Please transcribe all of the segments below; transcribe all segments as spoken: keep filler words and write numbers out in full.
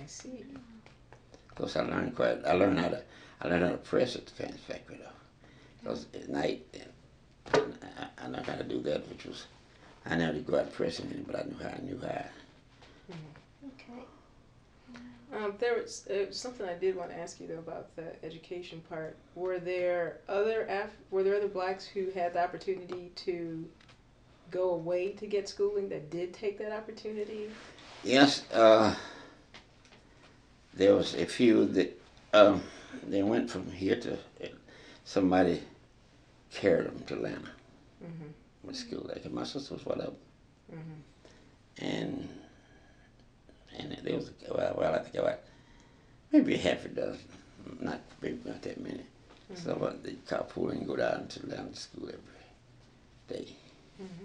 see. Of course, I learned quite. I learned how to. I learned how to press at the fence factory though. Because at night, and I, I learned how to do that, which was I never did go out pressing it, but I knew how. I knew how. Mm-hmm. Okay. Um, there was uh, something I did want to ask you though about the education part. Were there other Af- Were there other blacks who had the opportunity to go away to get schooling that did take that opportunity? Yes, uh, there was a few that um, they went from here to somebody carried them to Atlanta Mm-hmm. with school. Like my sister was one of them, Mm-hmm. and and there was well, well I think about maybe a half a dozen, not maybe not that many. Mm-hmm. So uh, they carpool and go down to Atlanta to school every day. Mm-hmm.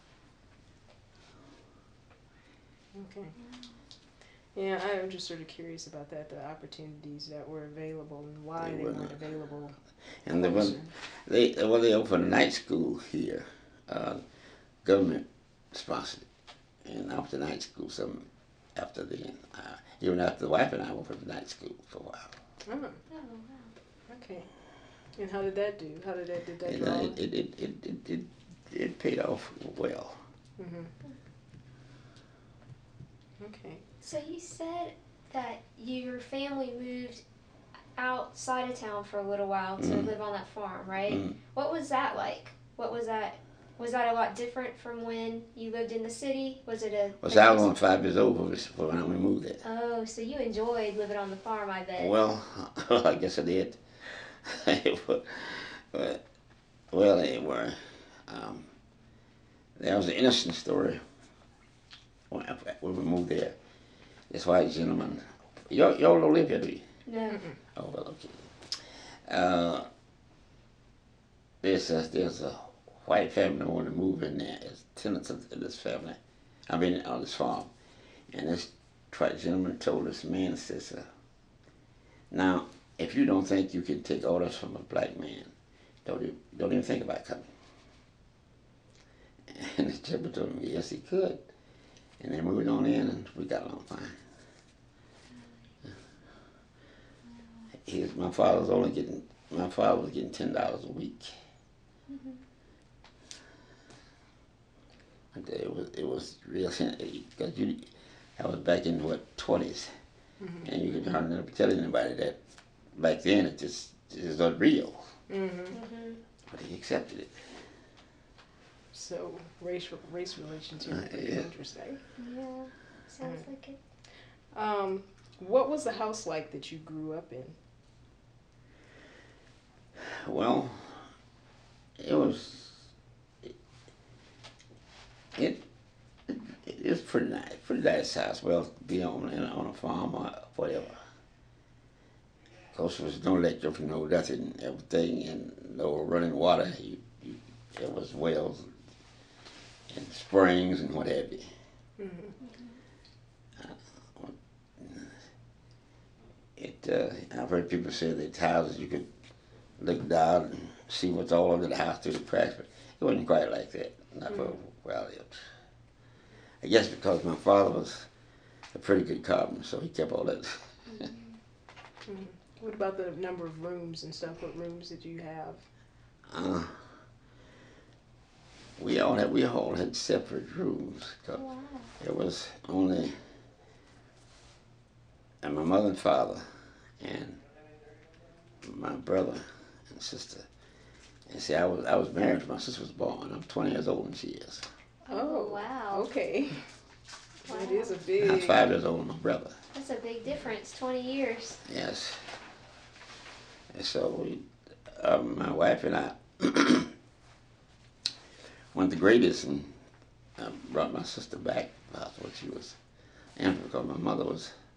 Okay. Yeah, I am just sort of curious about that, the opportunities that were available and why They they, were weren't not. available. And the, when closer. they well they opened a night school here, uh, government sponsored it, and after night school, some after then, uh, even after the wife and I went for the night school for a while. Oh, Oh, wow. okay. And how did that do? How did that did that And draw? uh, it, it, it, it, it, it, it paid off well. Mm-hmm. Okay. So you said that your family moved outside of town for a little while to Mhm. live on that farm, right? Mm. What was that like? What was that? Was that a lot different from when you lived in the city? Was it a? Was I was only five years old when we- when we moved there. Oh, so you enjoyed living on the farm, I bet. Well, I guess I did. but, well, they were. Um, there was an innocent story when, when we moved there. This white gentleman, y'all, y'all don't live here, do you? No. Mm-mm. Oh, well, okay. Uh, there's a, there's a white family that wanted to move in there as tenants of this family. I mean, on this farm. And this white gentleman told this man, says, uh, now, if you don't think you can take orders from a black man, don't even, don't even think about coming. And the gentleman told him, yes, he could. And they moved on in, and we got along fine. He was, my father was only getting, my father was getting ten dollars a week. Mm-hmm. It was, it was real, because you, I was back in what twenties, Mm-hmm. and you could hardly never tell anybody that back then it just it was unreal. Mm-hmm. Mm-hmm. But he accepted it. So race race relations here Uh, are pretty yeah. interesting. Yeah. Sounds like it. Um, what was the house like that you grew up in? Well, it was it it, it was pretty nice, pretty nice house. Well, be on in, on a farm or whatever. Of course, there was no electric, no nothing, everything, and no running water. You, you, there was wells and springs and what have you. Mm-hmm. It, uh, I've heard people say that houses you could look down and see what's all under the house through the cracks, but it wasn't quite like that. Not for well, it, I guess because my father was a pretty good carpenter, so he kept all that. Mm-hmm. What about the number of rooms and stuff? What rooms did you have? Uh, we all had we all had separate rooms. 'Cause Wow. there was only and my mother and father and my brother and sister. And see, I was I was married when my sister was born. I'm twenty years older than she is. Oh, wow. Okay. Wow. That is a I'm big. five years older than my brother. That's a big difference. Twenty years. Yes. And so we, um, my wife and I went to Greatest and uh, brought my sister back. That's what she was. And because my mother was